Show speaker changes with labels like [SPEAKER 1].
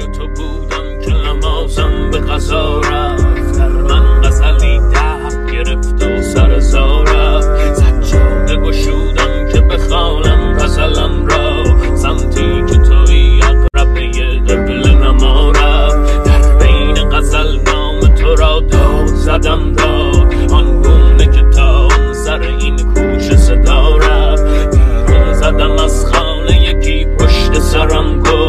[SPEAKER 1] تو بودم که نمازم به قضا رفت، در من غزلی دهب گرفت و سر زا رفت. سجاده گشودم که بخوانم غزلم را، سمتی که توی اقربه قبله نما رفت. در بین غزل نام تو را داد زدم داد، آنگونه که تا آن سر این کوچه صدا رفت. بیرون زدم از خانه یکی پشت سرم گفت